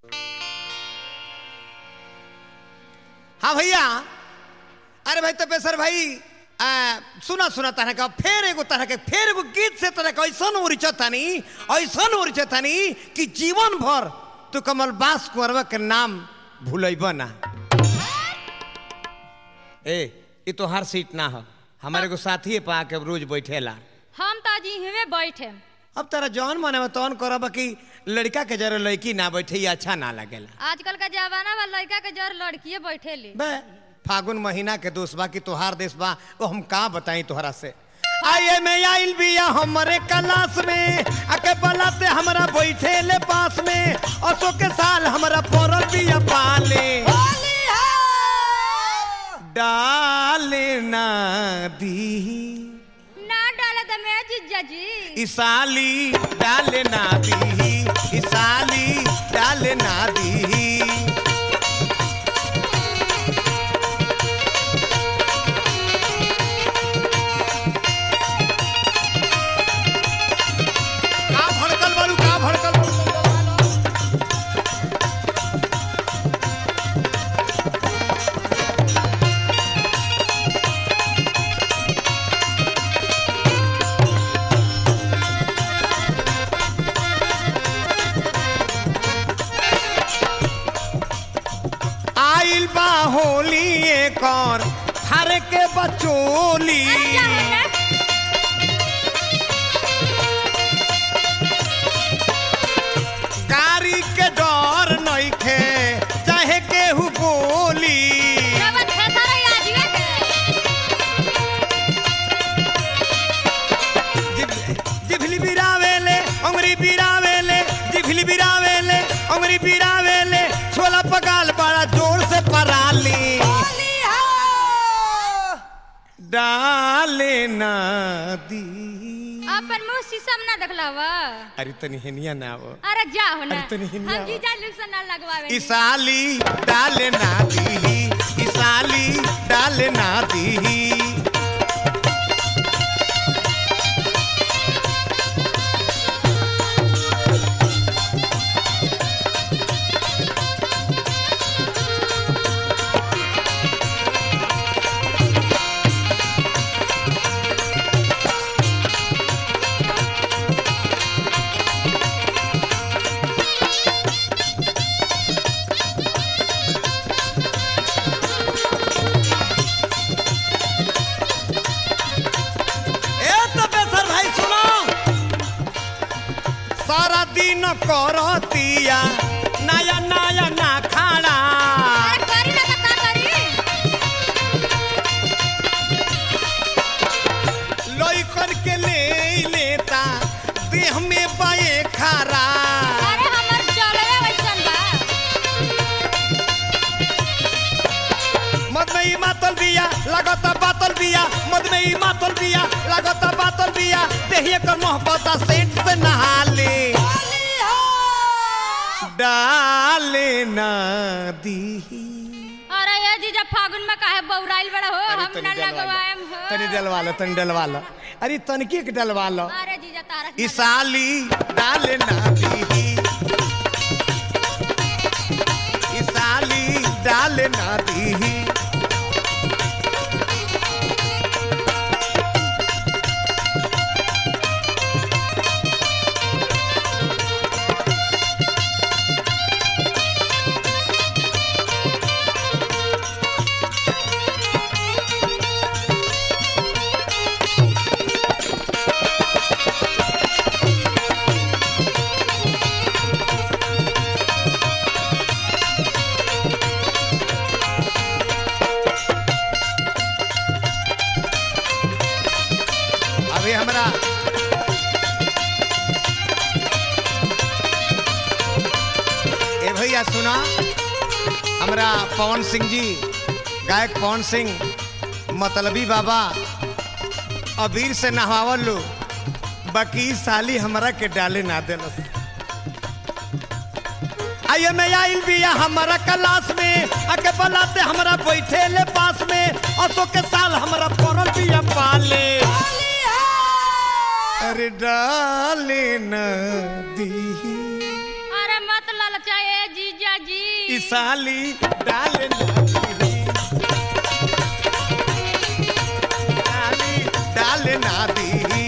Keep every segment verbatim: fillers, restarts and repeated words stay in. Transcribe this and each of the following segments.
हाँ भैया, अरे भाई तपेश्वर भाई आ, सुना सुना तरह का फेर एगो तरह के फेर एगो गीत से तरह का ऐसा उरिचतानी ऐसा उरिचतानी कि जीवन भर तू कमल बास कुंवरवा के नाम भूलब ना। ए ये तो हर सीट ना हो, हमारे को साथी पा के रोज बैठेला। हम तो जी हमें बैठे अब तारा जौन माने में तौन करब कि लड़का के जरा लड़की ना बैठे ये अच्छा ना लगेला। आजकल का जमाना बा लड़का के जर लड़किए बैठे ली। बे फागुन महीना के दोस्त बा कि तोहार देश बा वो हम का बताई तोहरा से। आइए मैं आइल बिया हमारे क्लास में आके बलाते हमारा बैठे ले पास में असो के साल हमारा पड़ल बिया पाले डाले ना दी ना डाले तो मैं जीजा जी इसाली डाले ना दी इसाली डाले ना दी। होली एक और हर के बचोली कारी के डर नहीं खे चाहे केहू बोली जिभली बिरावेले अंगरी बिरावेले जिभली बिरावेले अंगरी बिरावेले छोला पगाल बड़ा जोर से पराली डाले ना दी। अपन मुंह शीशम ना देखलावा। अरे तनी हेनिया ना वो। अरे जाओ ना। अरे तनी हेनिया। हम जीजा लोग से ना लगवावे। इसाली डाले ना दी इसाली डाले ना दी। करतिया नया नया ना खाना करी ना का करी लोई करके ले लेता देह में पाए खारा। अरे हमर चलवे वैसन बा मद में ही मातल बिया लगता बातल बिया मद में ही मातल बिया लगता बातल बिया देहिए कर मोहब्बत सेठ से नहा ले डाले ना दी। अरे ये जीजा फागुन में काहे बौराइल बड़ा हो हम ना लगवाएम हो। तनी डलवा लो तनी डलवा लो अरे तनकी के डलवा लो। अरे जीजा तारा इसाली डाले ना दी इसाली डाले ना दी। अभी हमरा ए भैया सुना हमरा पवन सिंह जी गायक पवन सिंह मतलबी बाबा अबीर से नहावल लो बाकी साली हमरा के डाले ना देलस। आइए मैं आइल बिया हमारा क्लास में आके बलाते हमरा बैठे ले पास में असो के साल हमरा पड़ल बिया पाले अरे डाले ना दी। अरे मत ललचाए जीजा जी। ई साली डाले ना दी साली डाले ना दी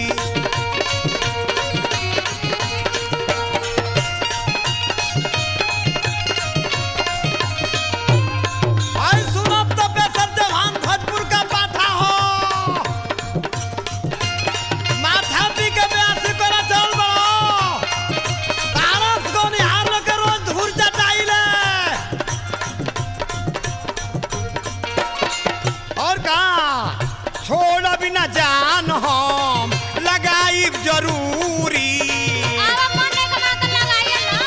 आई सुनब तो बेसर जवान भोजपुर का पाठा हो माथा पी के ब्यासी करा चल बड़ो तारस को निहार के रोज धूर चटाइले और का छोड़ बिना जान हम लगाई जरूरी आवा मने कमा के लगाइए ना।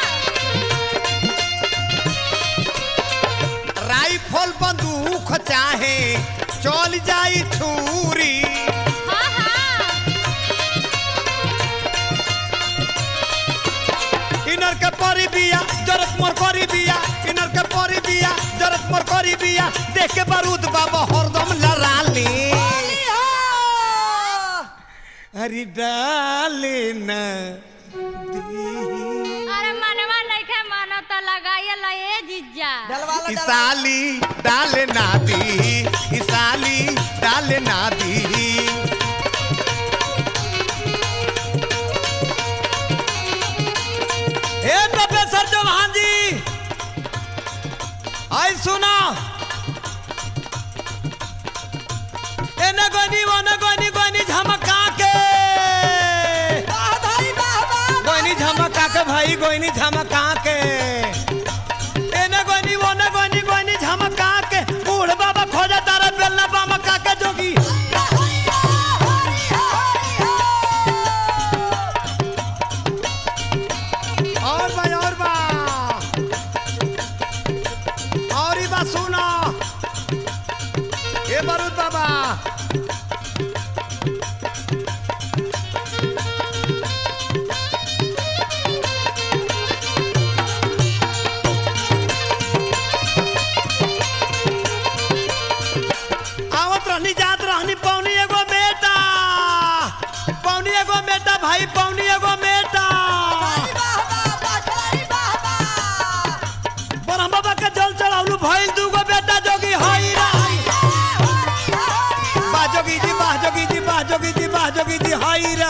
राइफल बंदूक चाहे चल जाई छुरी हाँ हाँ इनर के परी बिया जरत मोर करी बिया इनर के परी बिया जरत मोर करी बिया देख के बारूद बाबा हरदम लड़ाली अरे डाले ना दी अरे मनवा लइके मानो तो लगाइए ला ए जीजा। ई साली डाले ना दी ई साली डाले ना दी ए प्रोफेसर चौहान जी आई सुना एने गोनी वने गोनी गोनी झमका के गोनी झमका के भाई गोनी झमका के एने गोनी वने गोनी गोनी झमका के बूढ़ बाबा खोजा तारा बेलना बामका के जोगी और बा और बा और ई बा सुना ए बारूद बाबा आवत रहनी जात रहनी पौनी एगो बेटा पौनी एगो बेटा भाई पौनी एगो बेटा ब्रह्म बाबा के जल चढ़ावलू भइल दूगो बेटा जोगी हई रे बाह जोगी जी बाह जोगी जी बाह जोगी जी बाह जोगी जी हई रे